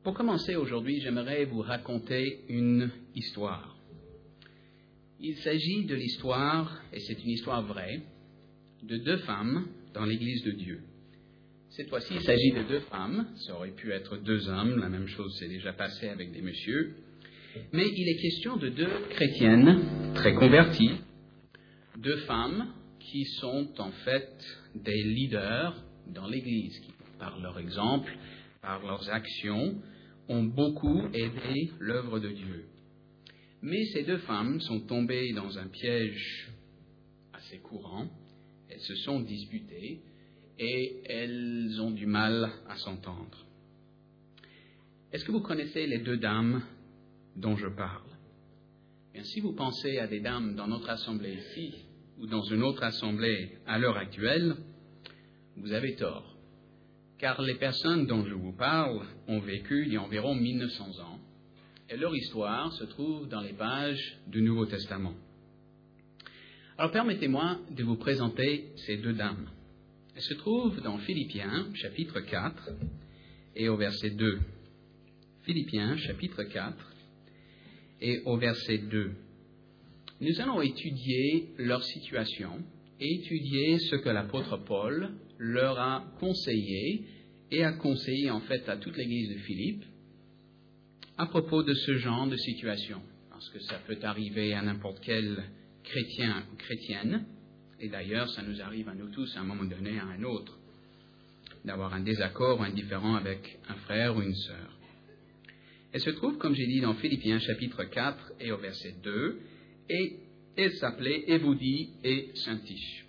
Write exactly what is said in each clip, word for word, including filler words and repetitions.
Pour commencer aujourd'hui, j'aimerais vous raconter une histoire. Il s'agit de l'histoire, et c'est une histoire vraie, de deux femmes dans l'Église de Dieu. Cette fois-ci, il s'agit de deux femmes, ça aurait pu être deux hommes, la même chose s'est déjà passé avec des messieurs, mais il est question de deux chrétiennes très converties, deux femmes qui sont en fait des leaders dans l'Église, qui par leur exemple, par leurs actions, ont beaucoup aidé l'œuvre de Dieu. Mais ces deux femmes sont tombées dans un piège assez courant, elles se sont disputées et elles ont du mal à s'entendre. Est-ce que vous connaissez les deux dames dont je parle? Bien, si vous pensez à des dames dans notre assemblée ici ou dans une autre assemblée à l'heure actuelle, vous avez tort. Car les personnes dont je vous parle ont vécu il y a environ mille neuf cents ans, et leur histoire se trouve dans les pages du Nouveau Testament. Alors permettez-moi de vous présenter ces deux dames. Elles se trouvent dans Philippiens, chapitre quatre, et au verset deux. Philippiens, chapitre quatre, et au verset deux. Nous allons étudier leur situation et étudier ce que l'apôtre Paul leur a conseillé et a conseillé en fait à toute l'église de Philippe à propos de ce genre de situation. Parce que ça peut arriver à n'importe quel chrétien ou chrétienne, et d'ailleurs ça nous arrive à nous tous à un moment donné à un autre, d'avoir un désaccord ou un différend avec un frère ou une sœur. Elle se trouve, comme j'ai dit, dans Philippiens chapitre quatre et au verset deux, et elle s'appelait Évodie et Syntyche.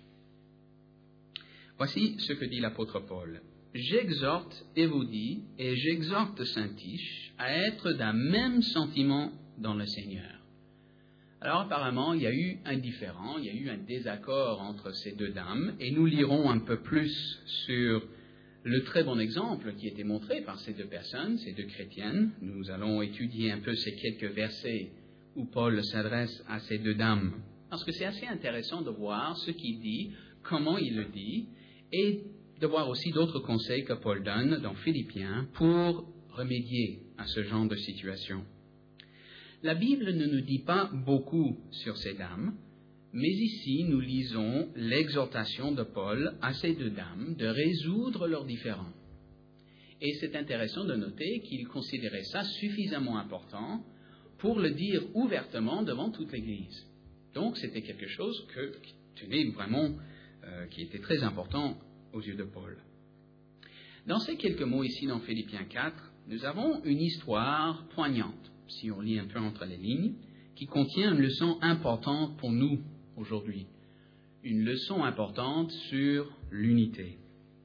Voici ce que dit l'apôtre Paul. « J'exhorte Évodie et j'exhorte Syntyche à être d'un même sentiment dans le Seigneur. » Alors apparemment, il y a eu un différend, il y a eu un désaccord entre ces deux dames, et nous lirons un peu plus sur le très bon exemple qui était montré par ces deux personnes, ces deux chrétiennes. Nous allons étudier un peu ces quelques versets où Paul s'adresse à ces deux dames, parce que c'est assez intéressant de voir ce qu'il dit, comment il le dit, et de voir aussi d'autres conseils que Paul donne dans Philippiens pour remédier à ce genre de situation. La Bible ne nous dit pas beaucoup sur ces dames, mais ici nous lisons l'exhortation de Paul à ces deux dames de résoudre leurs différends. Et c'est intéressant de noter qu'il considérait ça suffisamment important pour le dire ouvertement devant toute l'Église. Donc c'était quelque chose que, qui tenait vraiment, euh, qui était très important aux yeux de Paul. Dans ces quelques mots ici dans Philippiens quatre, nous avons une histoire poignante, si on lit un peu entre les lignes, qui contient une leçon importante pour nous aujourd'hui. Une leçon importante sur l'unité.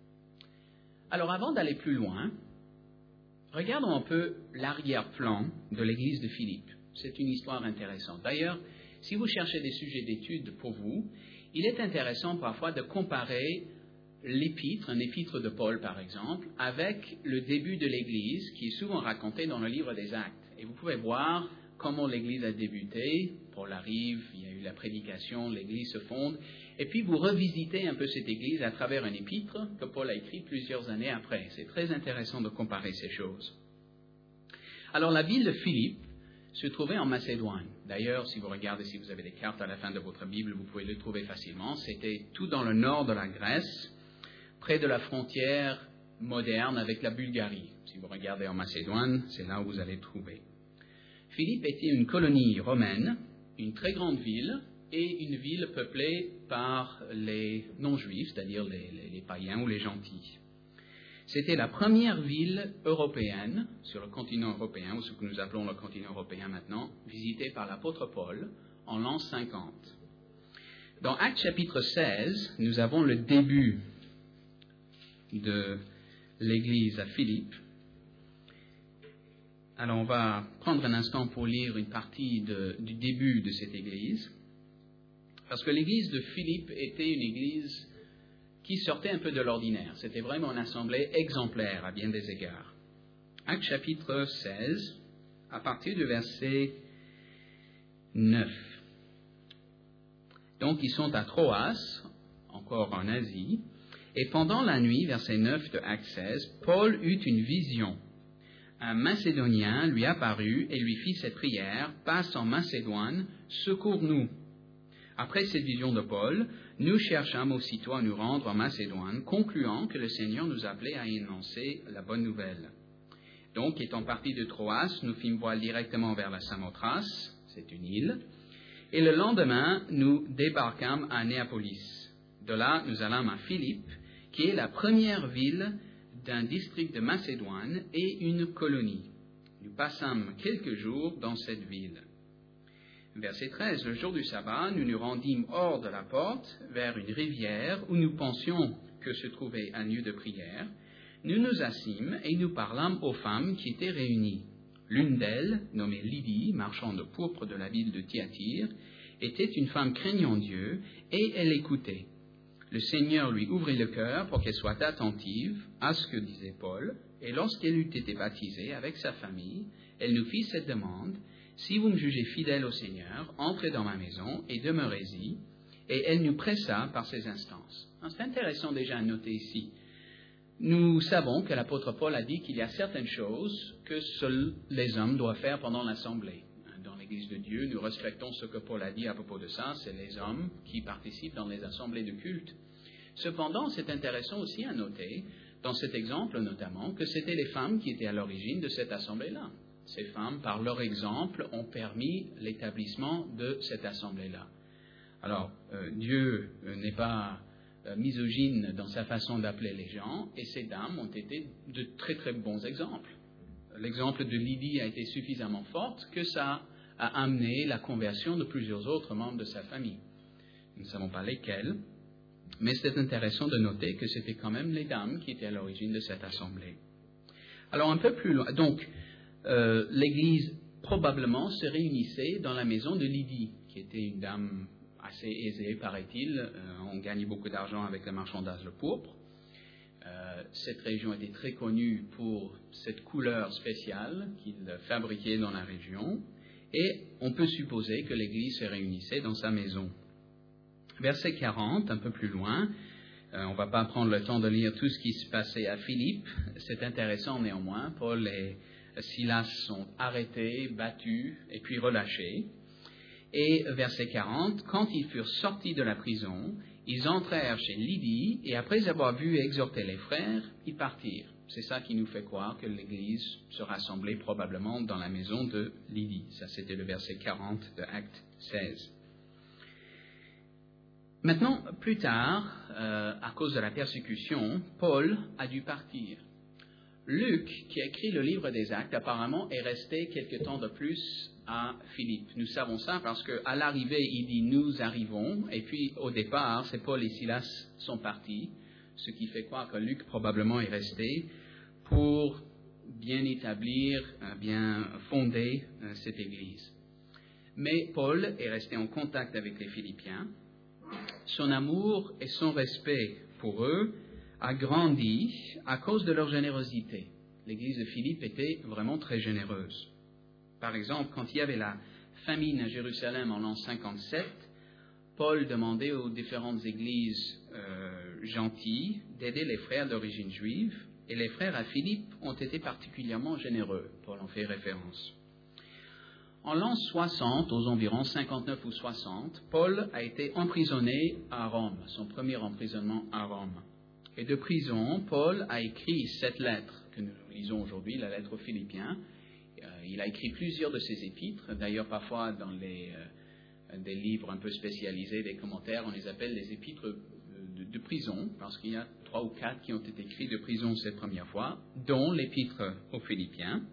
Alors avant d'aller plus loin, regardons un peu l'arrière-plan de l'église de Philippe. C'est une histoire intéressante. D'ailleurs, si vous cherchez des sujets d'étude pour vous, il est intéressant parfois de comparer l'épître, un épître de Paul par exemple, avec le début de l'église qui est souvent raconté dans le livre des Actes. Et vous pouvez voir comment l'église a débuté. Paul arrive, il y a eu la prédication, l'église se fonde. Et puis vous revisitez un peu cette église à travers un épître que Paul a écrit plusieurs années après. C'est très intéressant de comparer ces choses. Alors la ville de Philippe se trouvait en Macédoine. D'ailleurs, si vous regardez, si vous avez des cartes à la fin de votre Bible, vous pouvez le trouver facilement. C'était tout dans le nord de la Grèce, près de la frontière moderne avec la Bulgarie. Si vous regardez en Macédoine, c'est là où vous allez trouver. Philippe était une colonie romaine, une très grande ville, et une ville peuplée par les non-juifs, c'est-à-dire les, les, les païens ou les gentils. C'était la première ville européenne, sur le continent européen, ou ce que nous appelons le continent européen maintenant, visitée par l'apôtre Paul en l'an cinquante. Dans Actes chapitre seize, nous avons le début de l'église à Philippe. Alors on va prendre un instant pour lire une partie de, du début de cette église, parce que l'église de Philippe était une église qui sortait un peu de l'ordinaire. C'était vraiment une assemblée exemplaire à bien des égards. Actes chapitre seize, à partir du verset neuf. Donc ils sont à Troas, encore en Asie, et pendant la nuit, verset neuf de Actes seize, Paul eut une vision. un Macédonien lui apparut et lui fit cette prière, « Passe en Macédoine, secours-nous. » Après cette vision de Paul, nous cherchâmes aussitôt à nous rendre en Macédoine, concluant que le Seigneur nous appelait à énoncer la bonne nouvelle. Donc, étant partis de Troas, nous fîmes voile directement vers la Samothrace, c'est une île, et le lendemain, nous débarquâmes à Néapolis. De là, nous allâmes à Philippe, qui est la première ville d'un district de Macédoine et une colonie. Nous passâmes quelques jours dans cette ville. Verset treize. Le jour du sabbat, nous nous rendîmes hors de la porte, vers une rivière où nous pensions que se trouvait un lieu de prière. Nous nous assîmes et nous parlâmes aux femmes qui étaient réunies. L'une d'elles, nommée Lydie, marchande de pourpre de la ville de Thyatire, était une femme craignant Dieu, et elle écoutait. Le Seigneur lui ouvrit le cœur pour qu'elle soit attentive à ce que disait Paul, et lorsqu'elle eut été baptisée avec sa famille, elle nous fit cette demande, « Si vous me jugez fidèle au Seigneur, entrez dans ma maison et demeurez-y. » Et elle nous pressa par ses instances. C'est intéressant déjà à noter ici. Nous savons que l'apôtre Paul a dit qu'il y a certaines choses que seuls les hommes doivent faire pendant l'assemblée. Dans l'Église de Dieu, nous respectons ce que Paul a dit à propos de ça, c'est les hommes qui participent dans les assemblées de culte. Cependant, c'est intéressant aussi à noter, dans cet exemple notamment, que c'était les femmes qui étaient à l'origine de cette assemblée-là. Ces femmes, par leur exemple, ont permis l'établissement de cette assemblée-là. Alors, euh, Dieu euh, n'est pas euh, misogyne dans sa façon d'appeler les gens, et ces dames ont été de très très bons exemples. L'exemple de Lydie a été suffisamment fort que ça a amené la conversion de plusieurs autres membres de sa famille. Nous ne savons pas lesquels, mais c'est intéressant de noter que c'était quand même les dames qui étaient à l'origine de cette assemblée. Alors un peu plus loin, donc euh, l'Église probablement se réunissait dans la maison de Lydie, qui était une dame assez aisée, paraît-il. Euh, on gagnait beaucoup d'argent avec le marchandage de pourpre. Euh, cette région était très connue pour cette couleur spéciale qu'ils fabriquaient dans la région, et on peut supposer que l'Église se réunissait dans sa maison. Verset quarante, un peu plus loin, euh, on ne va pas prendre le temps de lire tout ce qui se passait à Philippe, c'est intéressant néanmoins. Paul et Silas sont arrêtés, battus et puis relâchés. Et verset quarante, quand ils furent sortis de la prison, ils entrèrent chez Lydie et après avoir vu et exhorté les frères, ils partirent. C'est ça qui nous fait croire que l'Église se rassemblait probablement dans la maison de Lydie. Ça, c'était le verset quarante de Acte seize. Maintenant, plus tard, euh, à cause de la persécution, Paul a dû partir. Luc, qui a écrit le livre des Actes, apparemment est resté quelque temps de plus à Philippe. Nous savons ça parce qu'à l'arrivée, il dit « nous arrivons » et puis au départ, c'est Paul et Silas sont partis, ce qui fait croire que Luc probablement est resté pour bien établir, bien fonder cette Église. Mais Paul est resté en contact avec les Philippiens. Son amour et son respect pour eux a grandi à cause de leur générosité. L'église de Philippe était vraiment très généreuse. Par exemple, quand il y avait la famine à Jérusalem en l'an cinquante-sept, Paul demandait aux différentes églises euh, gentilles d'aider les frères d'origine juive, et les frères à Philippe ont été particulièrement généreux. Paul en fait référence. En l'an soixante, aux environs cinquante-neuf ou soixante, Paul a été emprisonné à Rome, son premier emprisonnement à Rome. Et de prison, Paul a écrit cette lettre que nous lisons aujourd'hui, la lettre aux Philippiens. Euh, il a écrit plusieurs de ses épîtres, d'ailleurs parfois dans les, euh, des livres un peu spécialisés, des commentaires, on les appelle les épîtres de, de prison, parce qu'il y a trois ou quatre qui ont été écrits de prison cette première fois, dont l'épître aux Philippiens.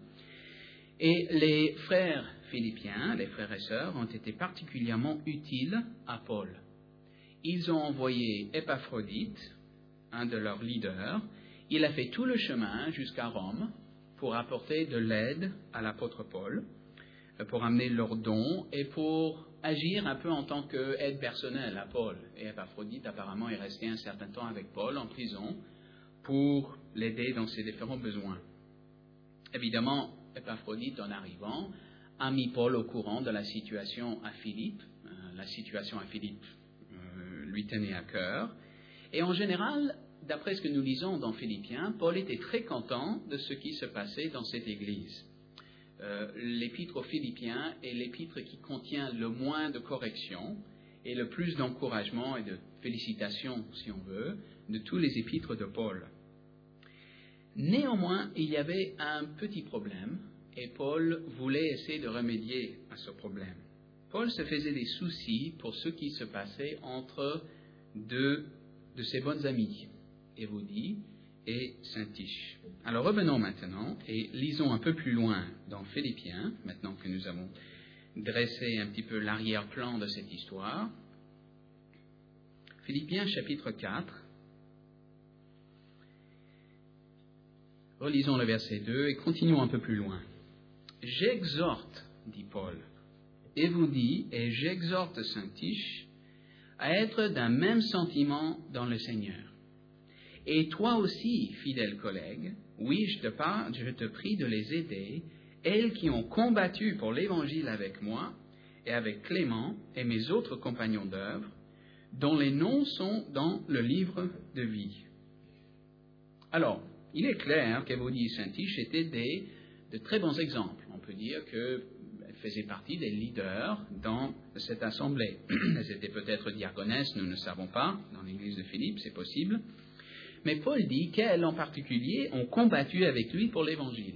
Et les frères philippiens, les frères et sœurs, ont été particulièrement utiles à Paul. Ils ont envoyé Épaphrodite, un de leurs leaders. Il a fait tout le chemin jusqu'à Rome pour apporter de l'aide à l'apôtre Paul, pour amener leurs dons et pour agir un peu en tant qu'aide personnelle à Paul. Et Épaphrodite apparemment est resté un certain temps avec Paul en prison pour l'aider dans ses différents besoins. Évidemment, Épaphrodite, en arrivant, a mis Paul au courant de la situation à Philippe. Euh, la situation à Philippe euh, lui tenait à cœur. Et en général, d'après ce que nous lisons dans Philippiens, Paul était très content de ce qui se passait dans cette église. Euh, l'épître aux Philippiens est l'épître qui contient le moins de corrections et le plus d'encouragement et de félicitations, si on veut, de tous les épîtres de Paul. Néanmoins, il y avait un petit problème et Paul voulait essayer de remédier à ce problème. Paul se faisait des soucis pour ce qui se passait entre deux de ses bonnes amies, Évodie et Syntyche. Alors revenons maintenant et lisons un peu plus loin dans Philippiens, maintenant que nous avons dressé un petit peu l'arrière-plan de cette histoire. Philippiens chapitre quatre, relisons le verset deux et continuons un peu plus loin. « J'exhorte, dit Paul, Évodie et j'exhorte Syntyche à être d'un même sentiment dans le Seigneur. Et toi aussi, fidèle collègue, oui, je te, parle, je te prie de les aider, elles qui ont combattu pour l'Évangile avec moi et avec Clément et mes autres compagnons d'œuvre, dont les noms sont dans le livre de vie. » Alors, il est clair qu'Évodie et Syntyche étaient des, de très bons exemples. On peut dire qu'elles faisaient partie des leaders dans cette assemblée. Elles étaient peut-être diaconesses, nous ne savons pas, dans l'église de Philippe, c'est possible. Mais Paul dit qu'elles, en particulier, ont combattu avec lui pour l'Évangile.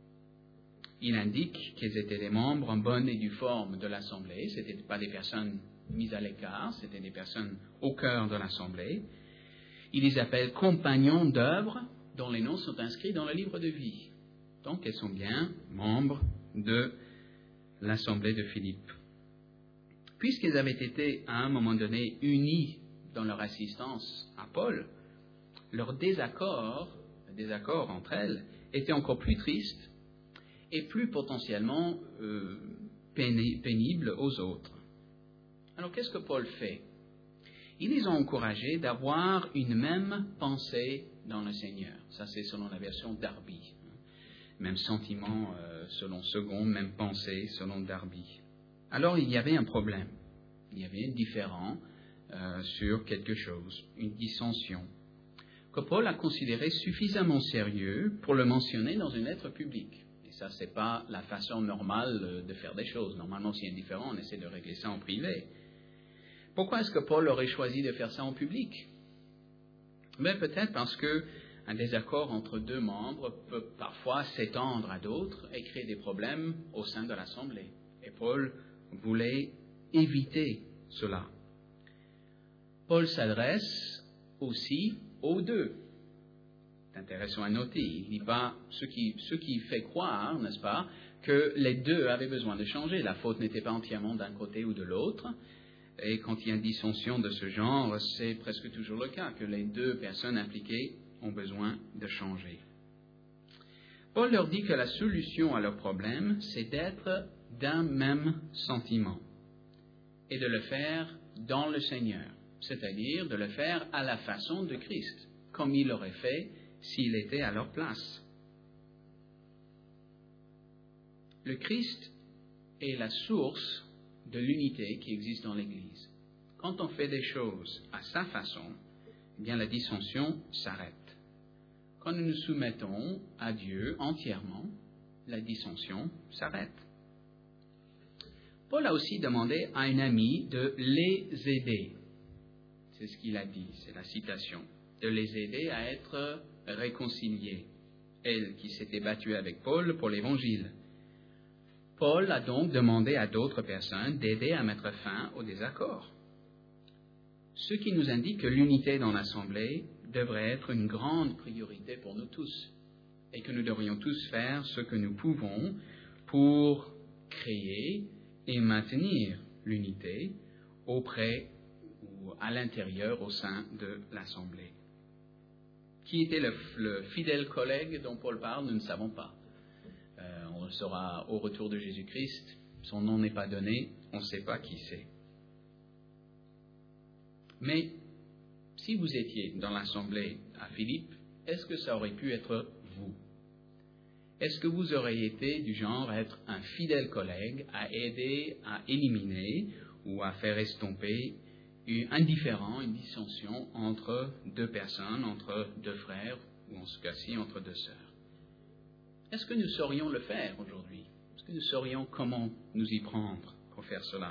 Il indique qu'elles étaient des membres en bonne et due forme de l'Assemblée. Ce n'étaient pas des personnes mises à l'écart, c'était des personnes au cœur de l'Assemblée. Il les appelle compagnons d'œuvre, dont les noms sont inscrits dans le livre de vie. Donc, elles sont bien membres de l'Assemblée de Philippe. Puisqu'elles avaient été, à un moment donné, unies dans leur assistance à Paul, leur désaccord, le désaccord entre elles, était encore plus triste et plus potentiellement euh, pénible aux autres. Alors, qu'est-ce que Paul fait? Il les a encouragés d'avoir une même pensée dans le Seigneur. Ça, c'est selon la version Darby. Même sentiment euh, selon Second, même pensée selon Darby. Alors, il y avait un problème. Il y avait un différend euh, sur quelque chose, une dissension, que Paul a considéré suffisamment sérieux pour le mentionner dans une lettre publique. Et ça, ce n'est pas la façon normale de faire des choses. Normalement, s'il y a un différend, on essaie de régler ça en privé. Pourquoi est-ce que Paul aurait choisi de faire ça en public? Mais peut-être parce qu'un désaccord entre deux membres peut parfois s'étendre à d'autres et créer des problèmes au sein de l'Assemblée. Et Paul voulait éviter cela. Paul s'adresse aussi aux deux. C'est intéressant à noter. Il ne dit pas ce qui, ce qui fait croire, n'est-ce pas, que les deux avaient besoin de changer. La faute n'était pas entièrement d'un côté ou de l'autre. Et quand il y a une dissension de ce genre, c'est presque toujours le cas, que les deux personnes impliquées ont besoin de changer. Paul leur dit que la solution à leur problème, c'est d'être d'un même sentiment et de le faire dans le Seigneur, c'est-à-dire de le faire à la façon de Christ, comme il l'aurait fait s'il était à leur place. Le Christ est la source de l'unité qui existe dans l'Église. Quand on fait des choses à sa façon, eh bien la dissension s'arrête. Quand nous nous soumettons à Dieu entièrement, la dissension s'arrête. Paul a aussi demandé à un ami de les aider. C'est ce qu'il a dit, c'est la citation. De les aider à être réconciliés. Elle qui s'était battue avec Paul pour l'Évangile. Paul a donc demandé à d'autres personnes d'aider à mettre fin au désaccord. Ce qui nous indique que l'unité dans l'Assemblée devrait être une grande priorité pour nous tous et que nous devrions tous faire ce que nous pouvons pour créer et maintenir l'unité auprès ou à l'intérieur, au sein de l'Assemblée. Qui était le, le fidèle collègue dont Paul parle, nous ne savons pas. Euh, on le saura au retour de Jésus-Christ. Son nom n'est pas donné, on ne sait pas qui c'est. Mais si vous étiez dans l'assemblée à Philippe, est-ce que ça aurait pu être vous? Est-ce que vous auriez été du genre à être un fidèle collègue, à aider à éliminer ou à faire estomper eu un différend, une dissension entre deux personnes, entre deux frères, ou en ce cas-ci, entre deux sœurs. Est-ce que nous saurions le faire aujourd'hui? Est-ce que nous saurions comment nous y prendre pour faire cela?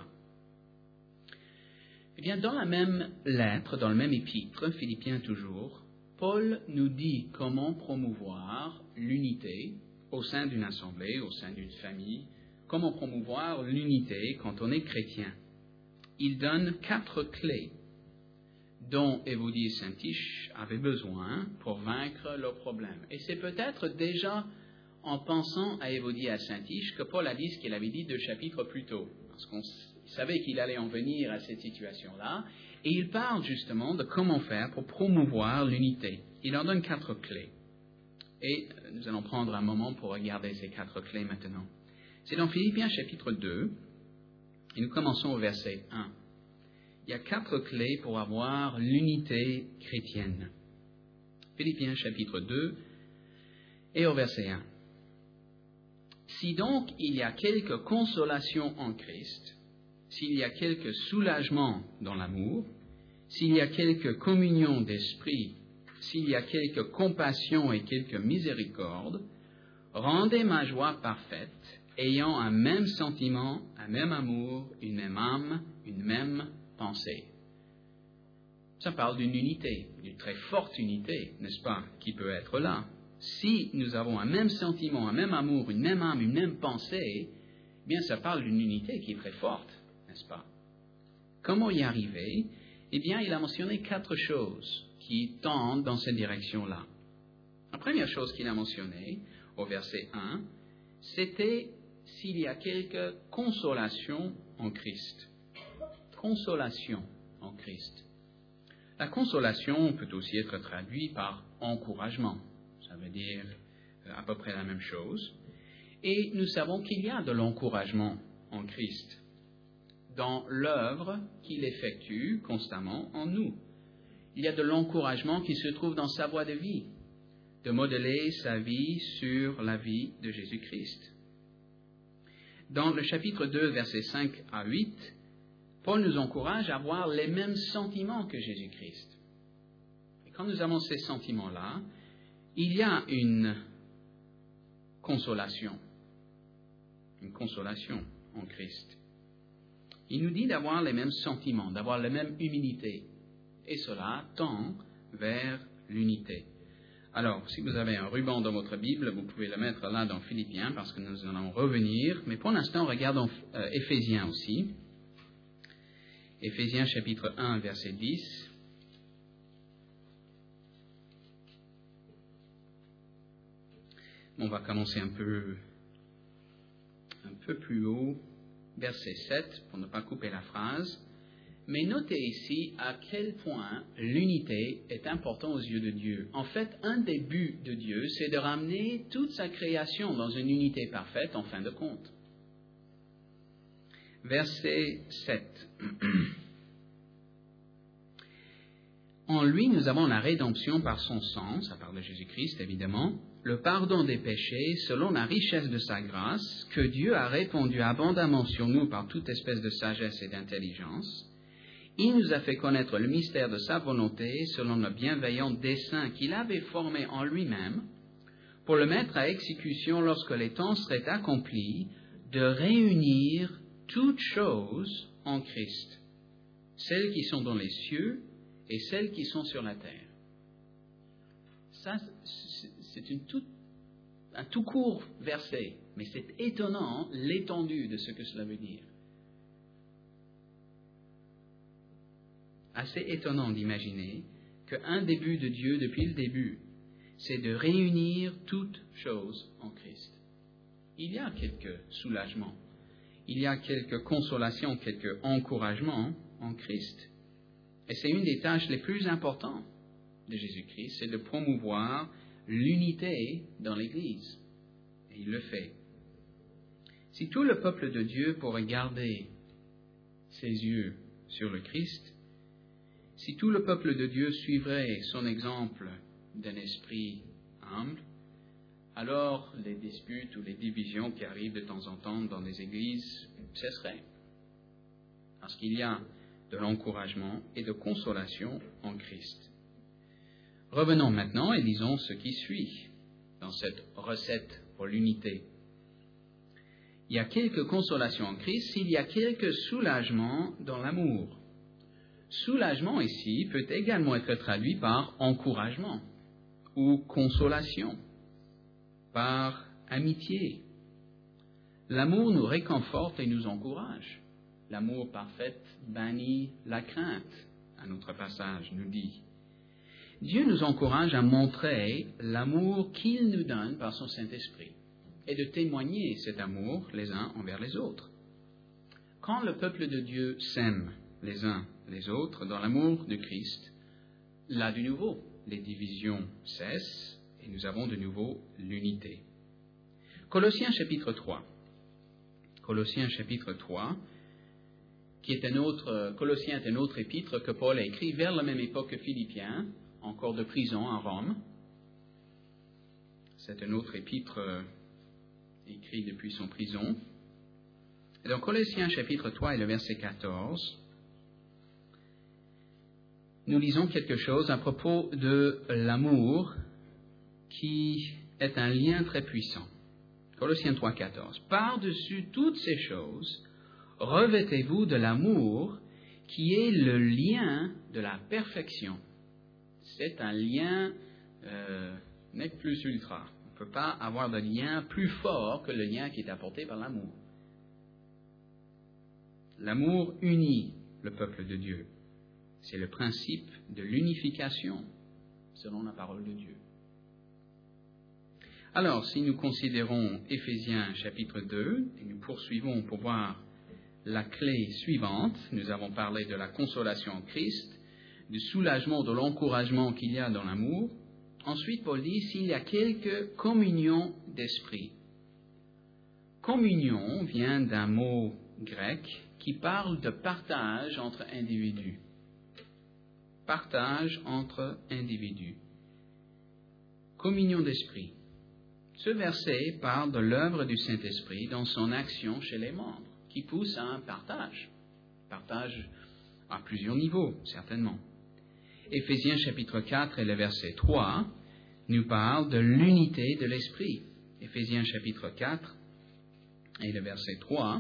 Eh bien, dans la même lettre, dans le même épître, Philippiens toujours, Paul nous dit comment promouvoir l'unité au sein d'une assemblée, au sein d'une famille, comment promouvoir l'unité quand on est chrétien. Il donne quatre clés dont Évodie et Syntyche avaient besoin pour vaincre leurs problèmes. Et c'est peut-être déjà en pensant à Évodie et à Syntyche que Paul a dit ce qu'il avait dit deux chapitres plus tôt, parce qu'on savait qu'il allait en venir à cette situation-là, et il parle justement de comment faire pour promouvoir l'unité. Il leur donne quatre clés. Et nous allons prendre un moment pour regarder ces quatre clés maintenant. C'est dans Philippiens chapitre deux, et nous commençons au verset un. Il y a quatre clés pour avoir l'unité chrétienne. Philippiens chapitre deux et au verset un. Si donc il y a quelque consolation en Christ, s'il y a quelque soulagement dans l'amour, s'il y a quelque communion d'esprit, s'il y a quelque compassion et quelque miséricorde, rendez ma joie parfaite, ayant un même sentiment, un même amour, une même âme, une même pensée. Ça parle d'une unité, d'une très forte unité, n'est-ce pas, qui peut être là. Si nous avons un même sentiment, un même amour, une même âme, une même pensée, eh bien ça parle d'une unité qui est très forte, n'est-ce pas? Comment y arriver? Eh bien, il a mentionné quatre choses qui tendent dans cette direction-là. La première chose qu'il a mentionnée, au verset un, c'était s'il y a quelque consolation en Christ. Consolation en Christ. La consolation peut aussi être traduite par encouragement. Ça veut dire à peu près la même chose. Et nous savons qu'il y a de l'encouragement en Christ dans l'œuvre qu'il effectue constamment en nous. Il y a de l'encouragement qui se trouve dans sa voie de vie, de modeler sa vie sur la vie de Jésus-Christ. Dans le chapitre deux, versets cinq à huit, Paul nous encourage à avoir les mêmes sentiments que Jésus-Christ. Et quand nous avons ces sentiments-là, il y a une consolation, une consolation en Christ. Il nous dit d'avoir les mêmes sentiments, d'avoir la même humilité. Et cela tend vers l'unité. Alors, si vous avez un ruban dans votre Bible, vous pouvez le mettre là dans Philippiens, parce que nous allons revenir. Mais pour l'instant, regardons euh, Éphésiens aussi. Éphésiens chapitre un, verset dix. On va commencer un peu, un peu plus haut, verset sept, pour ne pas couper la phrase. Mais notez ici à quel point l'unité est importante aux yeux de Dieu. En fait, un des buts de Dieu, c'est de ramener toute sa création dans une unité parfaite en fin de compte. Verset sept. En lui, nous avons la rédemption par son sang, ça parle de Jésus-Christ évidemment, le pardon des péchés selon la richesse de sa grâce, que Dieu a répandu abondamment sur nous par toute espèce de sagesse et d'intelligence. Il nous a fait connaître le mystère de sa volonté selon le bienveillant dessein qu'il avait formé en lui-même pour le mettre à exécution lorsque les temps seraient accomplis, de réunir toutes choses en Christ, celles qui sont dans les cieux et celles qui sont sur la terre. Ça, c'est une toute, un tout court verset, mais c'est étonnant l'étendue de ce que cela veut dire. Assez étonnant d'imaginer qu'un des buts de Dieu depuis le début, c'est de réunir toutes choses en Christ. Il y a quelques soulagements, il y a quelques consolations, quelques encouragements en Christ. Et c'est une des tâches les plus importantes de Jésus-Christ, c'est de promouvoir l'unité dans l'Église. Et il le fait. Si tout le peuple de Dieu pourrait garder ses yeux sur le Christ, si tout le peuple de Dieu suivrait son exemple d'un esprit humble, alors les disputes ou les divisions qui arrivent de temps en temps dans les églises cesseraient. Parce qu'il y a de l'encouragement et de consolation en Christ. Revenons maintenant et lisons ce qui suit dans cette recette pour l'unité. Il y a quelques consolations en Christ, il y a quelques soulagements dans l'amour. Soulagement ici peut également être traduit par encouragement ou consolation, par amitié. L'amour nous réconforte et nous encourage. L'amour parfait bannit la crainte, un autre passage nous dit. Dieu nous encourage à montrer l'amour qu'il nous donne par son Saint-Esprit et de témoigner cet amour les uns envers les autres. Quand le peuple de Dieu s'aime les uns les autres dans l'amour de Christ, là de nouveau, les divisions cessent et nous avons de nouveau l'unité. Colossiens chapitre trois. Colossiens chapitre trois, qui est un autre, Colossiens est un autre épître que Paul a écrit vers la même époque que Philippiens, encore de prison à Rome. C'est un autre épître euh, écrit depuis son prison. Et dans Colossiens chapitre trois et le verset quatorze, nous lisons quelque chose à propos de l'amour qui est un lien très puissant. Colossiens trois, quatorze. Par-dessus toutes ces choses, revêtez-vous de l'amour qui est le lien de la perfection. C'est un lien euh, nec plus ultra. On ne peut pas avoir de lien plus fort que le lien qui est apporté par l'amour. L'amour unit le peuple de Dieu. C'est le principe de l'unification selon la parole de Dieu. Alors, si nous considérons Éphésiens chapitre deux, et nous poursuivons pour voir la clé suivante, nous avons parlé de la consolation en Christ, du soulagement, de l'encouragement qu'il y a dans l'amour. Ensuite, Paul dit s'il y a quelque communion d'esprit. Communion vient d'un mot grec qui parle de partage entre individus. Partage entre individus. Communion d'esprit. Ce verset parle de l'œuvre du Saint-Esprit dans son action chez les membres, qui pousse à un partage. Partage à plusieurs niveaux, certainement. Éphésiens chapitre quatre et le verset trois nous parle de l'unité de l'Esprit. Éphésiens chapitre quatre et le verset trois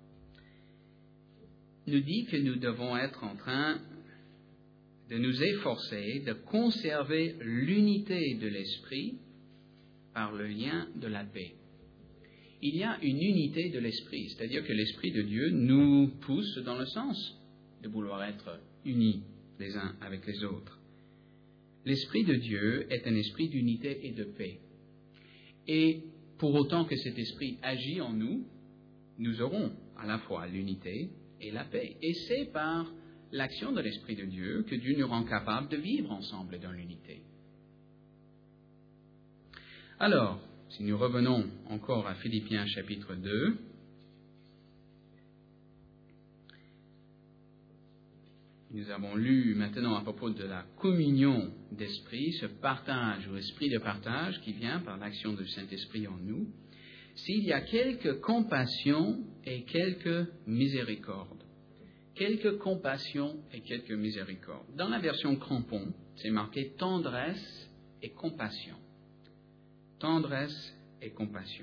nous dit que nous devons être en train de nous efforcer de conserver l'unité de l'Esprit par le lien de la paix. Il y a une unité de l'Esprit, c'est-à-dire que l'Esprit de Dieu nous pousse dans le sens de vouloir être unis les uns avec les autres. L'Esprit de Dieu est un esprit d'unité et de paix. Et pour autant que cet esprit agit en nous, nous aurons à la fois l'unité et la paix. Et c'est par l'action de l'Esprit de Dieu que Dieu nous rend capables de vivre ensemble dans l'unité. Alors, si nous revenons encore à Philippiens chapitre deux, nous avons lu maintenant à propos de la communion d'esprit, ce partage ou esprit de partage qui vient par l'action du Saint-Esprit en nous, s'il y a quelque compassion et quelque miséricorde. Quelque compassion et quelque miséricorde. Dans la version Crampon, c'est marqué tendresse et compassion. Tendresse et compassion.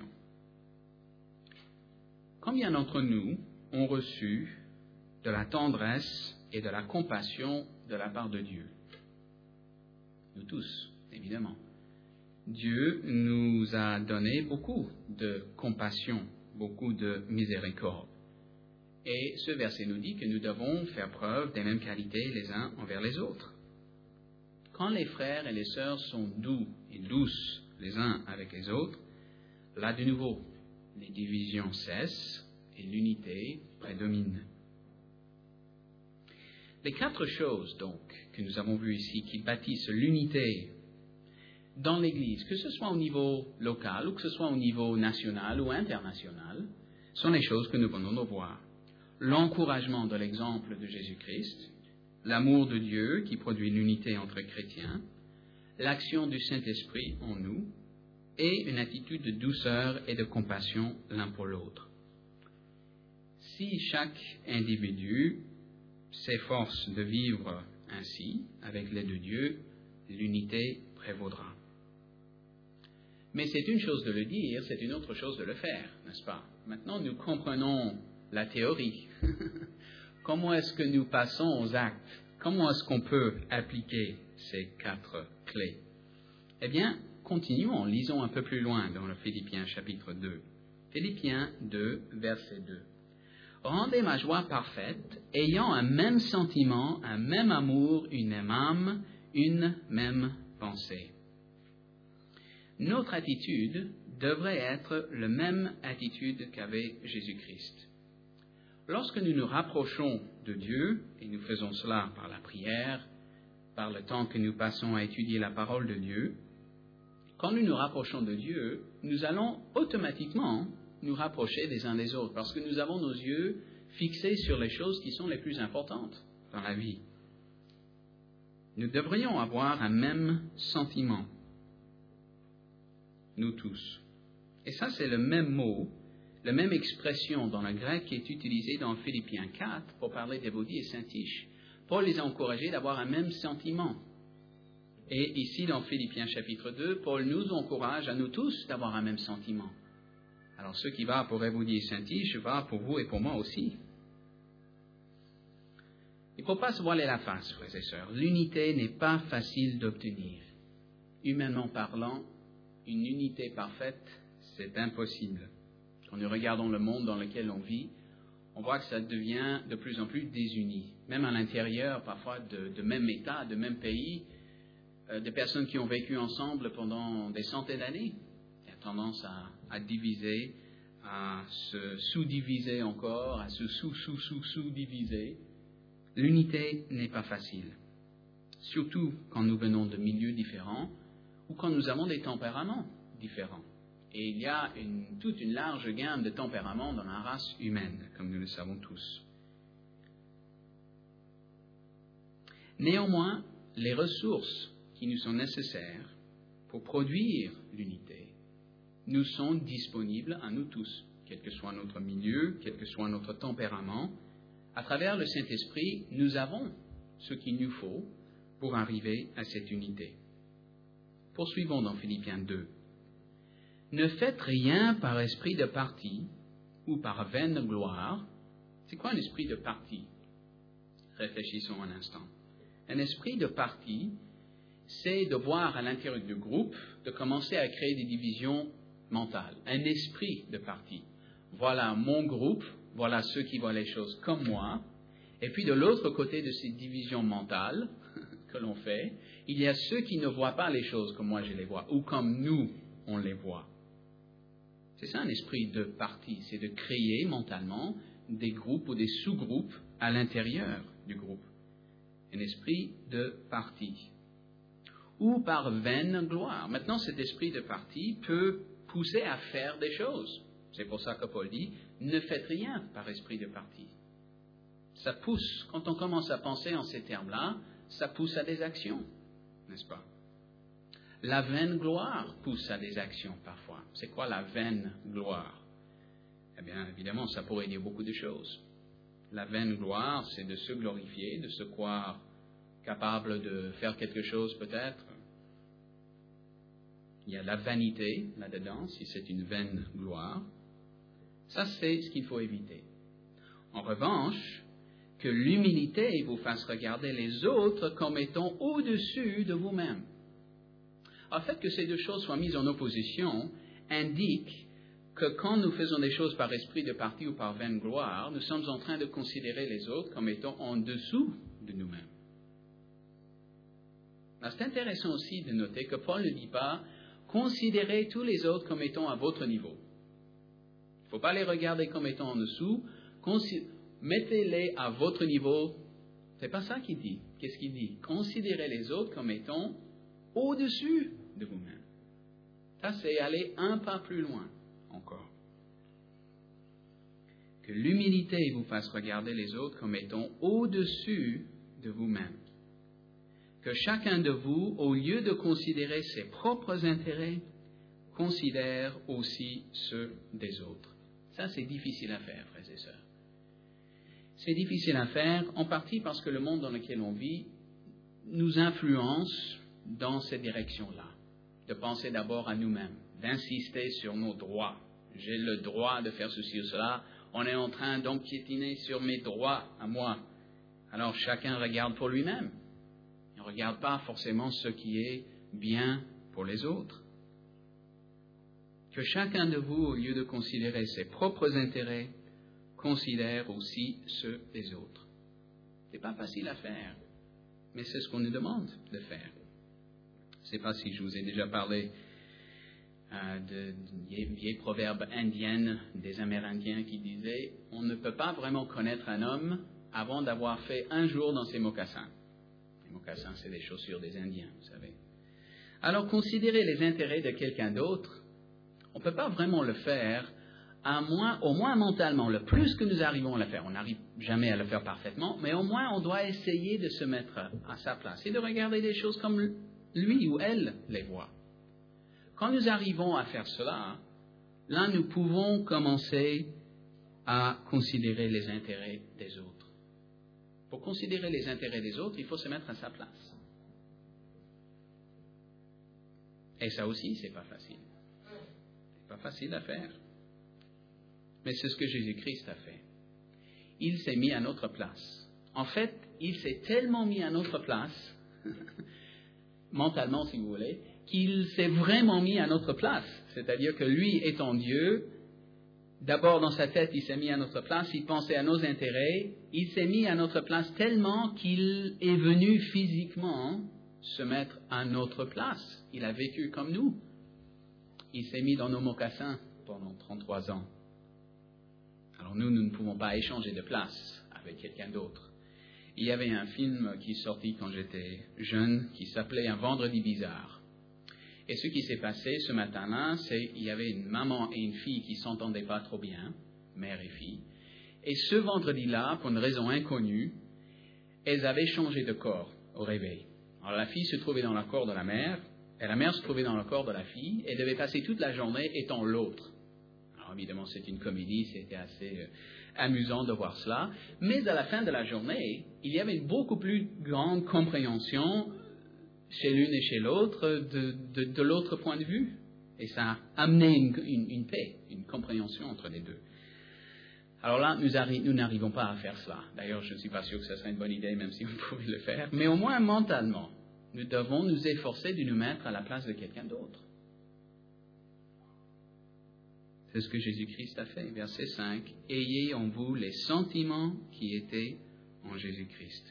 Combien d'entre nous ont reçu de la tendresse et de la compassion de la part de Dieu? Nous tous, évidemment. Dieu nous a donné beaucoup de compassion, beaucoup de miséricorde. Et ce verset nous dit que nous devons faire preuve des mêmes qualités les uns envers les autres. Quand les frères et les sœurs sont doux et douces les uns avec les autres, là de nouveau, les divisions cessent et l'unité prédomine. Les quatre choses, donc, que nous avons vues ici, qui bâtissent l'unité dans l'Église, que ce soit au niveau local ou que ce soit au niveau national ou international, sont les choses que nous venons de voir. L'encouragement de l'exemple de Jésus-Christ, l'amour de Dieu qui produit l'unité entre chrétiens, l'action du Saint-Esprit en nous et une attitude de douceur et de compassion l'un pour l'autre. Si chaque individu s'efforce de vivre ainsi, avec l'aide de Dieu, l'unité prévaudra. Mais c'est une chose de le dire, c'est une autre chose de le faire, n'est-ce pas? Maintenant, nous comprenons la théorie. Comment est-ce que nous passons aux actes? Comment est-ce qu'on peut appliquer ces quatre clés? Eh bien, continuons, lisons un peu plus loin dans le Philippiens chapitre deux. Philippiens deux, verset deux. Rendez ma joie parfaite, ayant un même sentiment, un même amour, une même âme, une même pensée. Notre attitude devrait être la même attitude qu'avait Jésus-Christ. Lorsque nous nous rapprochons de Dieu, et nous faisons cela par la prière, par le temps que nous passons à étudier la parole de Dieu, quand nous nous rapprochons de Dieu, nous allons automatiquement nous rapprocher des uns des autres, parce que nous avons nos yeux fixés sur les choses qui sont les plus importantes dans la vie. Nous devrions avoir un même sentiment, nous tous. Et ça, c'est le même mot, la même expression dans le grec qui est utilisée dans Philippiens quatre pour parler d'Évodie et Syntyche. Paul les a encouragés d'avoir un même sentiment. Et ici, dans Philippiens chapitre deux, Paul nous encourage à nous tous d'avoir un même sentiment. Alors, ce qui va pour Évodie et Syntyche va pour vous et pour moi aussi. Il ne faut pas se voiler la face, frères et sœurs. L'unité n'est pas facile d'obtenir. Humainement parlant, une unité parfaite, c'est impossible. Quand nous regardons le monde dans lequel on vit, on voit que ça devient de plus en plus désuni. Même à l'intérieur, parfois, de, de même État, de même pays, euh, des personnes qui ont vécu ensemble pendant des centaines d'années. Il y a tendance à, à diviser, à se sous-diviser encore, à se sous-sous-sous-sous-diviser. L'unité n'est pas facile. Surtout quand nous venons de milieux différents ou quand nous avons des tempéraments différents. Et il y a une, toute une large gamme de tempéraments dans la race humaine, comme nous le savons tous. Néanmoins, les ressources qui nous sont nécessaires pour produire l'unité nous sont disponibles à nous tous, quel que soit notre milieu, quel que soit notre tempérament. À travers le Saint-Esprit, nous avons ce qu'il nous faut pour arriver à cette unité. Poursuivons dans Philippiens deux. Ne faites rien par esprit de parti ou par vaine gloire. C'est quoi un esprit de parti? Réfléchissons un instant. Un esprit de parti, c'est de voir à l'intérieur du groupe, de commencer à créer des divisions mentales. Un esprit de parti. Voilà mon groupe, voilà ceux qui voient les choses comme moi. Et puis de l'autre côté de ces divisions mentales que l'on fait, il y a ceux qui ne voient pas les choses comme moi je les vois, ou comme nous on les voit. C'est ça un esprit de parti, c'est de créer mentalement des groupes ou des sous-groupes à l'intérieur du groupe. Un esprit de parti. Ou par vaine gloire. Maintenant, cet esprit de parti peut pousser à faire des choses. C'est pour ça que Paul dit, ne faites rien par esprit de parti. Ça pousse, quand on commence à penser en ces termes-là, ça pousse à des actions, n'est-ce pas? La vaine gloire pousse à des actions parfois. C'est quoi la vaine gloire? Eh bien, évidemment, ça pourrait dire beaucoup de choses. La vaine gloire, c'est de se glorifier, de se croire capable de faire quelque chose peut-être. Il y a la vanité là-dedans, si c'est une vaine gloire. Ça, c'est ce qu'il faut éviter. En revanche, que l'humilité vous fasse regarder les autres comme étant au-dessus de vous-même. En fait, que ces deux choses soient mises en opposition indique que quand nous faisons des choses par esprit de parti ou par vaine gloire, nous sommes en train de considérer les autres comme étant en dessous de nous-mêmes. Alors, c'est intéressant aussi de noter que Paul ne dit pas « considérez tous les autres comme étant à votre niveau ». Il ne faut pas les regarder comme étant en dessous, mettez-les à votre niveau. Ce n'est pas ça qu'il dit. Qu'est-ce qu'il dit? Considérez les autres comme étant au-dessus de vous-même. Ça, c'est aller un pas plus loin encore. Que l'humilité vous fasse regarder les autres comme étant au-dessus de vous-même. Que chacun de vous, au lieu de considérer ses propres intérêts, considère aussi ceux des autres. Ça, c'est difficile à faire, frères et sœurs. C'est difficile à faire, en partie parce que le monde dans lequel on vit nous influence dans cette direction-là, de penser d'abord à nous-mêmes, d'insister sur nos droits. J'ai le droit de faire ceci ou cela. On est en train d'empiétiner sur mes droits à moi. Alors chacun regarde pour lui-même. Il ne regarde pas forcément ce qui est bien pour les autres. Que chacun de vous, au lieu de considérer ses propres intérêts, considère aussi ceux des autres. Ce n'est pas facile à faire, mais c'est ce qu'on nous demande de faire. Je ne sais pas si je vous ai déjà parlé euh, de, de vieilles proverbes indiennes des Amérindiens qui disaient « On ne peut pas vraiment connaître un homme avant d'avoir fait un jour dans ses mocassins. » Les mocassins, c'est les chaussures des Indiens, vous savez. Alors, considérer les intérêts de quelqu'un d'autre, on ne peut pas vraiment le faire, à moins, au moins mentalement, le plus que nous arrivons à le faire. On n'arrive jamais à le faire parfaitement, mais au moins on doit essayer de se mettre à sa place et de regarder les choses comme lui ou elle les voit. Quand nous arrivons à faire cela, là nous pouvons commencer à considérer les intérêts des autres. Pour considérer les intérêts des autres, il faut se mettre à sa place. Et ça aussi, c'est pas facile. C'est pas facile à faire. Mais c'est ce que Jésus-Christ a fait. Il s'est mis à notre place. En fait, il s'est tellement mis à notre place, mentalement si vous voulez, qu'il s'est vraiment mis à notre place. C'est-à-dire que lui étant Dieu, d'abord dans sa tête, il s'est mis à notre place, il pensait à nos intérêts, il s'est mis à notre place tellement qu'il est venu physiquement se mettre à notre place. Il a vécu comme nous. Il s'est mis dans nos mocassins pendant trente-trois ans. Alors nous, nous ne pouvons pas échanger de place avec quelqu'un d'autre. Il y avait un film qui est sorti quand j'étais jeune qui s'appelait Un vendredi bizarre. Et ce qui s'est passé ce matin-là, c'est qu'il y avait une maman et une fille qui ne s'entendaient pas trop bien, mère et fille. Et ce vendredi-là, pour une raison inconnue, elles avaient changé de corps au réveil. Alors la fille se trouvait dans le corps de la mère, et la mère se trouvait dans le corps de la fille, et devait passer toute la journée étant l'autre. Alors évidemment, c'est une comédie, c'était assez euh, amusant de voir cela. Mais à la fin de la journée, il y avait une beaucoup plus grande compréhension chez l'une et chez l'autre de, de, de l'autre point de vue. Et ça a amené une, une, une paix, une compréhension entre les deux. Alors là, nous, arri- nous n'arrivons pas à faire cela. D'ailleurs, je ne suis pas sûr que ce serait une bonne idée, même si on pouvait le faire. Mais au moins mentalement, nous devons nous efforcer de nous mettre à la place de quelqu'un d'autre. C'est ce que Jésus-Christ a fait. Verset cinq. Ayez en vous les sentiments qui étaient en Jésus-Christ.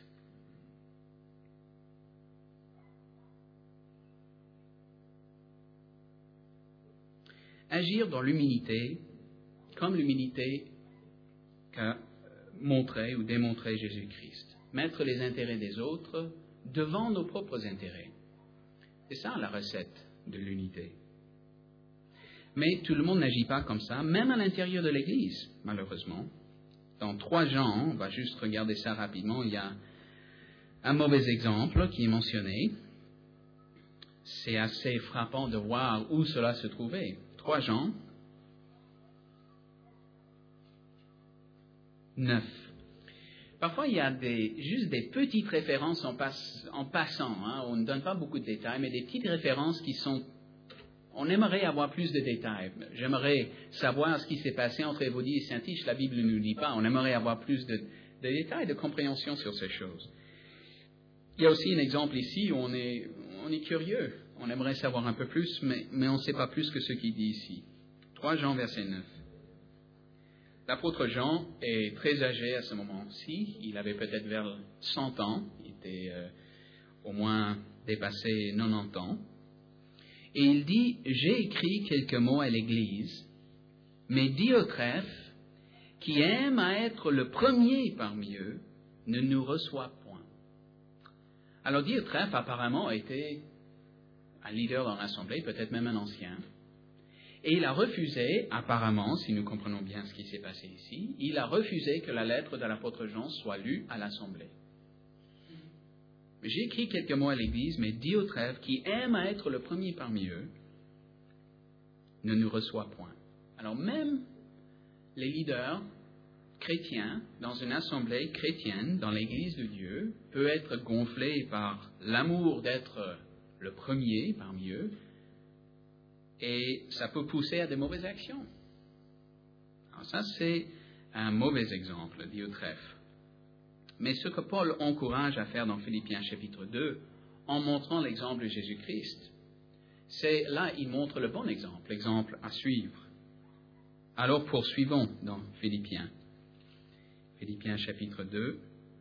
Agir dans l'humilité, comme l'humilité qu'a montré ou démontré Jésus-Christ. Mettre les intérêts des autres devant nos propres intérêts. C'est ça la recette de l'unité. Mais tout le monde n'agit pas comme ça, même à l'intérieur de l'Église, malheureusement. Dans trois Jean, on va juste regarder ça rapidement, il y a un mauvais exemple qui est mentionné. C'est assez frappant de voir où cela se trouvait. trois Jean neuf. Parfois, il y a des, juste des petites références en, passe, en passant. Hein, on ne donne pas beaucoup de détails, mais des petites références qui sont... On aimerait avoir plus de détails. J'aimerais savoir ce qui s'est passé entre Évodie et Saint-Tiche. La Bible ne nous dit pas. On aimerait avoir plus de, de détails, de compréhension sur ces choses. Il y a aussi un exemple ici où on est, on est curieux. On aimerait savoir un peu plus, mais, mais on ne sait pas plus que ce qu'il dit ici. trois Jean, verset neuf. L'apôtre Jean est très âgé à ce moment-ci. Il avait peut-être vers cent ans. Il était euh, au moins dépassé quatre-vingt-dix ans. Et il dit, j'ai écrit quelques mots à l'Église, mais Diotrephe, qui aime à être le premier parmi eux, ne nous reçoit point. Alors Diotrephe apparemment était un leader dans l'Assemblée, peut-être même un ancien, et il a refusé, apparemment, si nous comprenons bien ce qui s'est passé ici, il a refusé que la lettre de l'apôtre Jean soit lue à l'Assemblée. J'ai écrit quelques mots à l'Église, mais Diotrephe, qui aime à être le premier parmi eux, ne nous reçoit point. Alors même les leaders chrétien, dans une assemblée chrétienne, dans l'Église de Dieu, peut être gonflé par l'amour d'être le premier parmi eux, et ça peut pousser à des mauvaises actions. Alors ça, c'est un mauvais exemple, dit Trèfle. Mais ce que Paul encourage à faire dans Philippiens chapitre deux, en montrant l'exemple de Jésus-Christ, c'est là, il montre le bon exemple, l'exemple à suivre. Alors poursuivons dans Philippiens. Philippiens chapitre deux.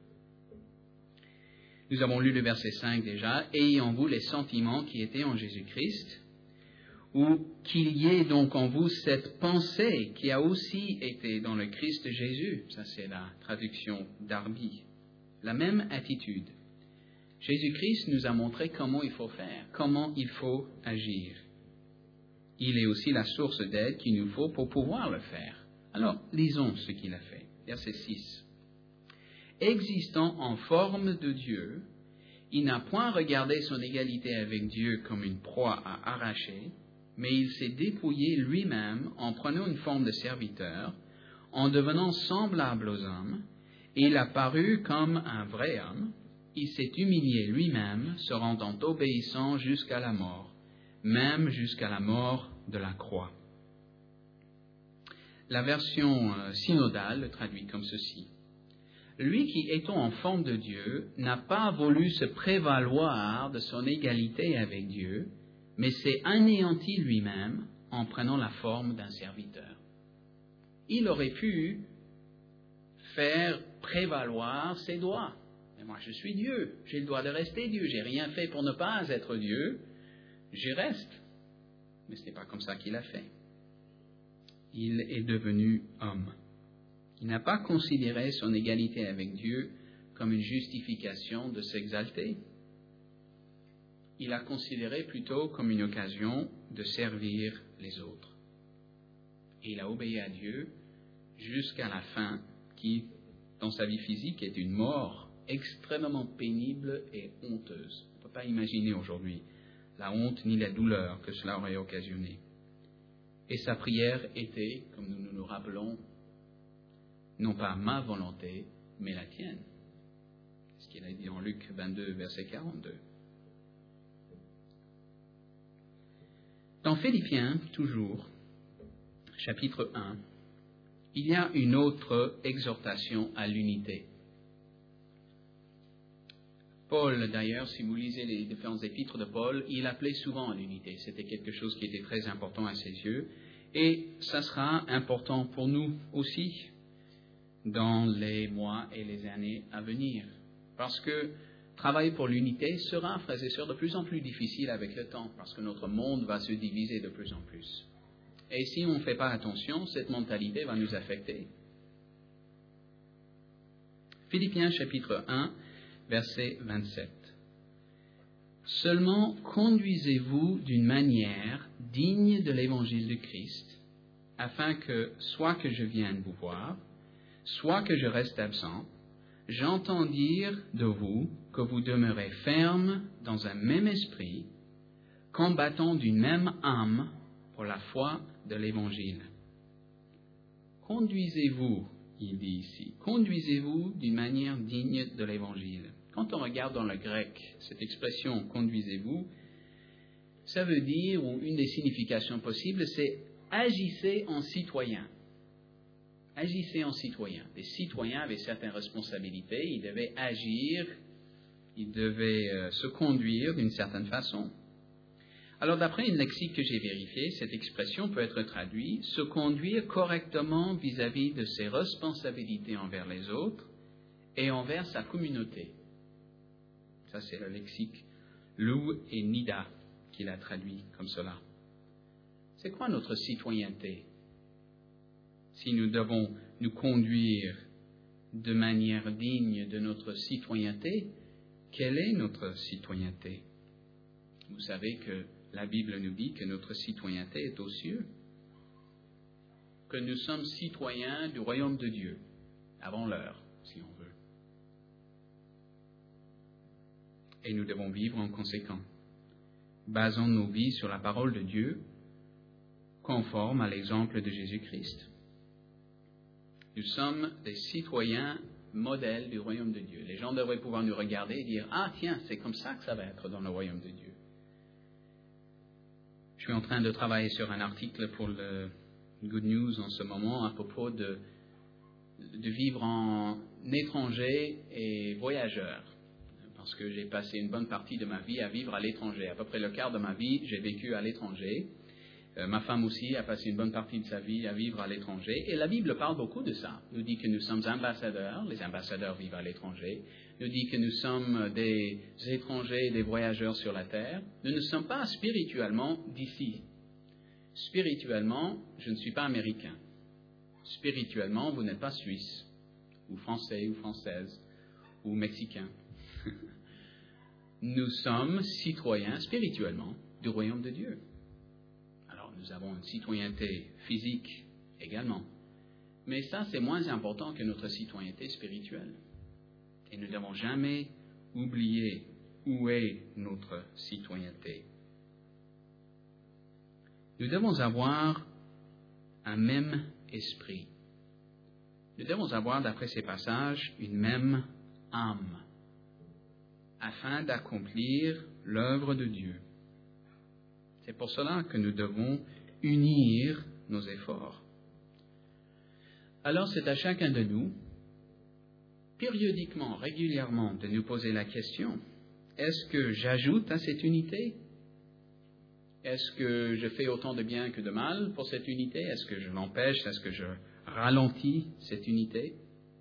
Nous avons lu le verset cinq déjà. « Ayez en vous les sentiments qui étaient en Jésus-Christ, ou qu'il y ait donc en vous cette pensée qui a aussi été dans le Christ Jésus. » Ça, c'est la traduction d'Arby. La même attitude. Jésus-Christ nous a montré comment il faut faire, comment il faut agir. Il est aussi la source d'aide qu'il nous faut pour pouvoir le faire. Alors, lisons ce qu'il a fait. Verset six. « Existant en forme de Dieu, il n'a point regardé son égalité avec Dieu comme une proie à arracher, mais il s'est dépouillé lui-même en prenant une forme de serviteur, en devenant semblable aux hommes, et il a paru comme un vrai homme. Il s'est humilié lui-même, se rendant obéissant jusqu'à la mort, même jusqu'à la mort de la croix. » La version synodale le traduit comme ceci. « Lui qui, étant en forme de Dieu, n'a pas voulu se prévaloir de son égalité avec Dieu, mais s'est anéanti lui-même en prenant la forme d'un serviteur. » Il aurait pu faire prévaloir ses droits. Mais moi, je suis Dieu, j'ai le droit de rester Dieu, j'ai rien fait pour ne pas être Dieu, j'y reste. Mais ce n'est pas comme ça qu'il a fait. Il est devenu homme. Il n'a pas considéré son égalité avec Dieu comme une justification de s'exalter. Il a considéré plutôt comme une occasion de servir les autres. Et il a obéi à Dieu jusqu'à la fin, qui, dans sa vie physique, est une mort extrêmement pénible et honteuse. On ne peut pas imaginer aujourd'hui la honte ni la douleur que cela aurait occasionné. Et sa prière était, comme nous nous rappelons, non pas ma volonté, mais la tienne. C'est ce qu'il a dit en Luc vingt-deux, verset quarante-deux. Dans Philippiens, toujours, chapitre un, il y a une autre exhortation à l'unité. Paul, d'ailleurs, si vous lisez les différents épîtres de Paul, il appelait souvent à l'unité. C'était quelque chose qui était très important à ses yeux. Et ça sera important pour nous aussi dans les mois et les années à venir. Parce que travailler pour l'unité sera, frères et sœurs, de plus en plus difficile avec le temps, parce que notre monde va se diviser de plus en plus. Et si on ne fait pas attention, cette mentalité va nous affecter. Philippiens chapitre un, verset vingt-sept. « Seulement conduisez-vous d'une manière digne de l'évangile de Christ, afin que, soit que je vienne vous voir, soit que je reste absent, j'entends dire de vous que vous demeurez ferme dans un même esprit, combattant d'une même âme pour la foi de l'Évangile. » Conduisez-vous, il dit ici, conduisez-vous d'une manière digne de l'Évangile. Quand on regarde dans le grec cette expression « conduisez-vous », ça veut dire, ou une des significations possibles, c'est « agissez en citoyen ». Agissez en citoyen. Les citoyens avaient certaines responsabilités, ils devaient agir, ils devaient euh, se conduire d'une certaine façon. Alors, d'après une lexique que j'ai vérifiée, cette expression peut être traduite « se conduire correctement vis-à-vis de ses responsabilités envers les autres et envers sa communauté ». Ça, c'est le lexique Lou et Nida qui l'a traduit comme cela. C'est quoi notre citoyenneté? Si nous devons nous conduire de manière digne de notre citoyenneté, quelle est notre citoyenneté? Vous savez que la Bible nous dit que notre citoyenneté est aux cieux, que nous sommes citoyens du royaume de Dieu, avant l'heure, si on veut. Et nous devons vivre en conséquent, basant nos vies sur la parole de Dieu, conforme à l'exemple de Jésus-Christ. Nous sommes des citoyens modèles du royaume de Dieu. Les gens devraient pouvoir nous regarder et dire « Ah tiens, c'est comme ça que ça va être dans le royaume de Dieu. » Je suis en train de travailler sur un article pour le Good News en ce moment à propos de, de vivre en étranger et voyageur. Parce que j'ai passé une bonne partie de ma vie à vivre à l'étranger. À peu près le quart de ma vie, j'ai vécu à l'étranger. Euh, ma femme aussi a passé une bonne partie de sa vie à vivre à l'étranger. Et la Bible parle beaucoup de ça. Nous dit que nous sommes ambassadeurs. Les ambassadeurs vivent à l'étranger. Nous dit que nous sommes des étrangers, des voyageurs sur la terre. Nous ne sommes pas spirituellement d'ici. Spirituellement, je ne suis pas américain. Spirituellement, vous n'êtes pas suisse, ou français, ou française, ou mexicain. Nous sommes citoyens spirituellement du royaume de Dieu. Alors nous avons une citoyenneté physique également. Mais ça, c'est moins important que notre citoyenneté spirituelle. Et nous ne devons jamais oublier où est notre citoyenneté. Nous devons avoir un même esprit. Nous devons avoir, d'après ces passages, une même âme, afin d'accomplir l'œuvre de Dieu. C'est pour cela que nous devons unir nos efforts. Alors c'est à chacun de nous, périodiquement, régulièrement, de nous poser la question, est-ce que j'ajoute à cette unité? Est-ce que je fais autant de bien que de mal pour cette unité? Est-ce que je l'empêche? Est-ce que je ralentis cette unité?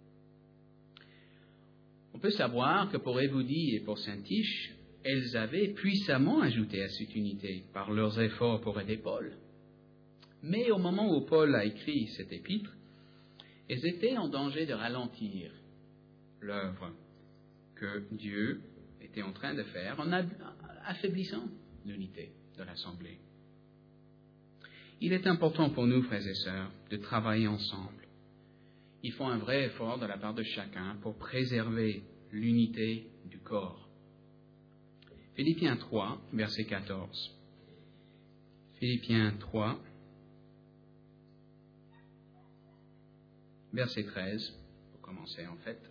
On peut savoir que pour Évodie et pour Saint-Tiche, elles avaient puissamment ajouté à cette unité par leurs efforts pour aider Paul. Mais au moment où Paul a écrit cette épître, elles étaient en danger de ralentir l'œuvre que Dieu était en train de faire en affaiblissant l'unité de l'Assemblée. Il est important pour nous, frères et sœurs, de travailler ensemble. Il faut un vrai effort de la part de chacun pour préserver l'unité du corps. Philippiens trois, verset quatorze. Philippiens trois, verset treize, pour commencer en fait.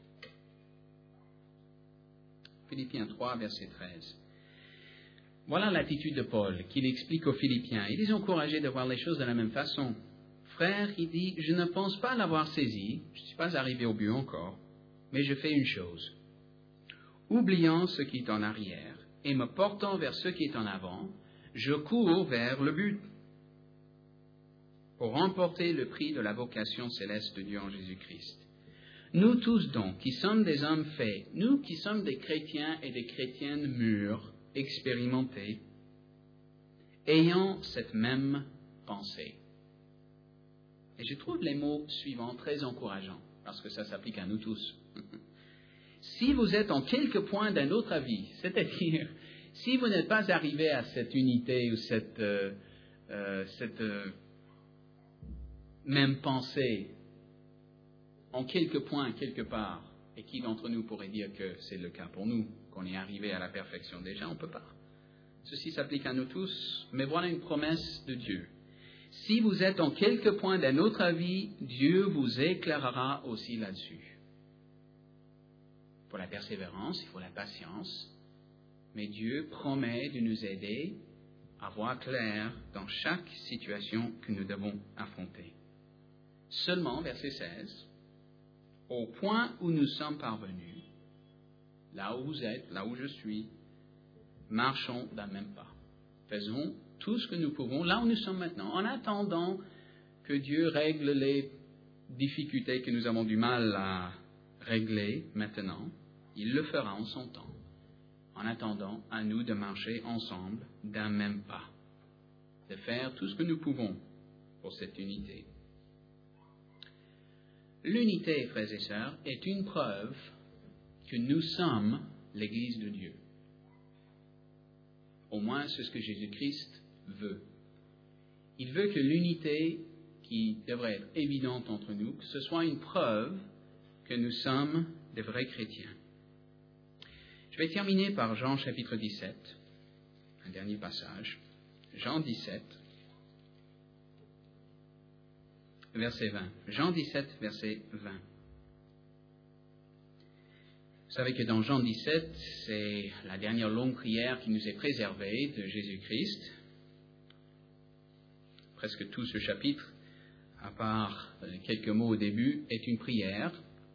Philippiens trois, verset treize. Voilà l'attitude de Paul qu'il explique aux Philippiens. Il les encourageait de voir les choses de la même façon. Frère, il dit, je ne pense pas l'avoir saisi, je ne suis pas arrivé au but encore, mais je fais une chose. Oubliant ce qui est en arrière et me portant vers ce qui est en avant, je cours vers le but pour remporter le prix de la vocation céleste de Dieu en Jésus-Christ. Nous tous donc, qui sommes des hommes faits, nous qui sommes des chrétiens et des chrétiennes mûrs, expérimentés, ayant cette même pensée. Et je trouve les mots suivants très encourageants, parce que ça s'applique à nous tous. Si vous êtes en quelque point d'un autre avis, c'est-à-dire, si vous n'êtes pas arrivé à cette unité ou cette, euh, euh, cette euh, même pensée, en quelque point, quelque part, et qui d'entre nous pourrait dire que c'est le cas pour nous, qu'on est arrivé à la perfection déjà, on ne peut pas. Ceci s'applique à nous tous, mais voilà une promesse de Dieu. Si vous êtes en quelque point d'un autre avis, Dieu vous éclairera aussi là-dessus. Il faut la persévérance, il faut la patience, mais Dieu promet de nous aider à voir clair dans chaque situation que nous devons affronter. Seulement, verset seize, au point où nous sommes parvenus, là où vous êtes, là où je suis, marchons d'un même pas. Faisons tout ce que nous pouvons là où nous sommes maintenant, en attendant que Dieu règle les difficultés que nous avons du mal à régler maintenant. Il le fera en son temps. En attendant, à nous de marcher ensemble d'un même pas, de faire tout ce que nous pouvons pour cette unité. L'unité, frères et sœurs, est une preuve que nous sommes l'Église de Dieu. Au moins, c'est ce que Jésus-Christ veut. Il veut que l'unité qui devrait être évidente entre nous, que ce soit une preuve que nous sommes de vrais chrétiens. Je vais terminer par Jean chapitre dix-sept, un dernier passage. Jean dix-sept, verset vingt. Jean dix-sept, verset vingt. Vous savez que dans Jean dix-sept, c'est la dernière longue prière qui nous est préservée de Jésus-Christ. Presque tout ce chapitre, à part quelques mots au début, est une prière.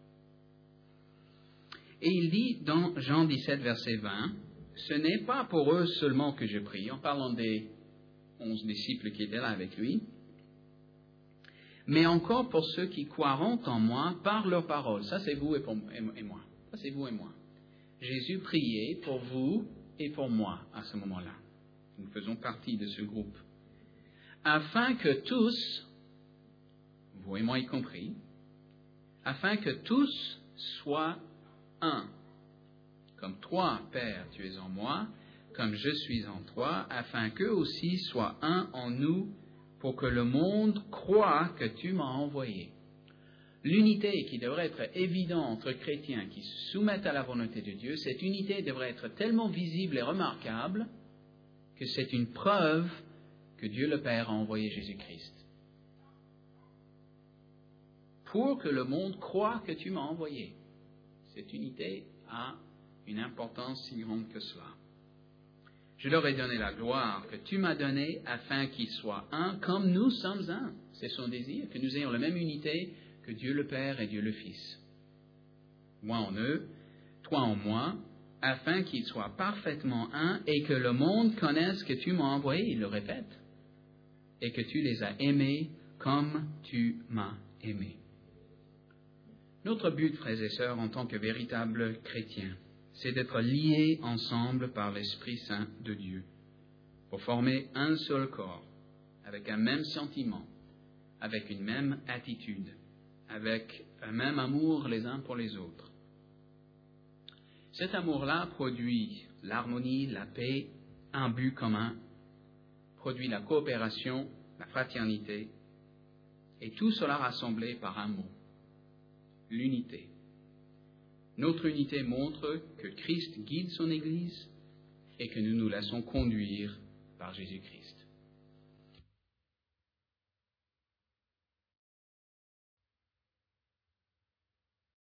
Et il dit dans Jean dix-sept, verset vingt, « Ce n'est pas pour eux seulement que je prie », en parlant des onze disciples qui étaient là avec lui, « mais encore pour ceux qui croiront en moi par leur parole. » Ça, c'est vous et, pour, et moi. Ça, c'est vous et moi. Jésus priait pour vous et pour moi à ce moment-là. Nous faisons partie de ce groupe. Afin que tous, vous et moi y compris, afin que tous soient un. Comme toi, Père, tu es en moi, comme je suis en toi, afin qu'eux aussi soient un en nous, pour que le monde croie que tu m'as envoyé. L'unité qui devrait être évidente entre chrétiens qui se soumettent à la volonté de Dieu, cette unité devrait être tellement visible et remarquable que c'est une preuve que Dieu le Père a envoyé Jésus-Christ. Pour que le monde croie que tu m'as envoyé. Cette unité a une importance si grande que cela. Je leur ai donné la gloire que tu m'as donnée afin qu'ils soient un comme nous sommes un. C'est son désir, que nous ayons la même unité que Dieu le Père et Dieu le Fils. Moi en eux, toi en moi, afin qu'ils soient parfaitement un et que le monde connaisse que tu m'as envoyé, il le répète, et que tu les as aimés comme tu m'as aimé. Notre but, frères et sœurs, en tant que véritables chrétiens, c'est d'être liés ensemble par l'Esprit Saint de Dieu, pour former un seul corps, avec un même sentiment, avec une même attitude, avec un même amour les uns pour les autres. Cet amour-là produit l'harmonie, la paix, un but commun, produit la coopération, la fraternité, et tout cela rassemblé par un mot, l'unité. Notre unité montre que Christ guide son Église et que nous nous laissons conduire par Jésus-Christ.